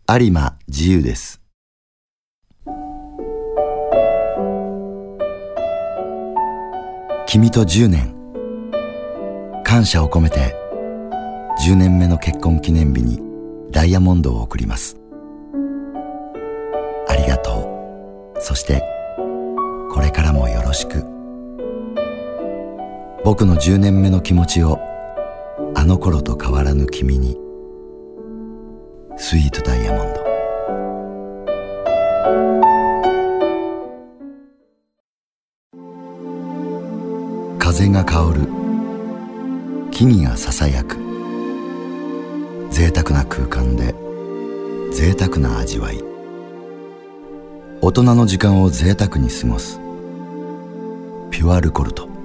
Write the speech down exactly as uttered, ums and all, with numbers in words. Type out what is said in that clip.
有馬自由です。君とじゅうねん、感謝を込めてじゅうねんめの結婚記念日にダイヤモンドを贈ります。ありがとう。そしてこれからもよろしく。僕のじゅうねんめの気持ちをあの頃と変わらぬ君に。スイートダイヤモンド。風が香る、木々がささやく、贅沢な空間で贅沢な味わい。大人の時間を贅沢に過ごすピュアルコルト。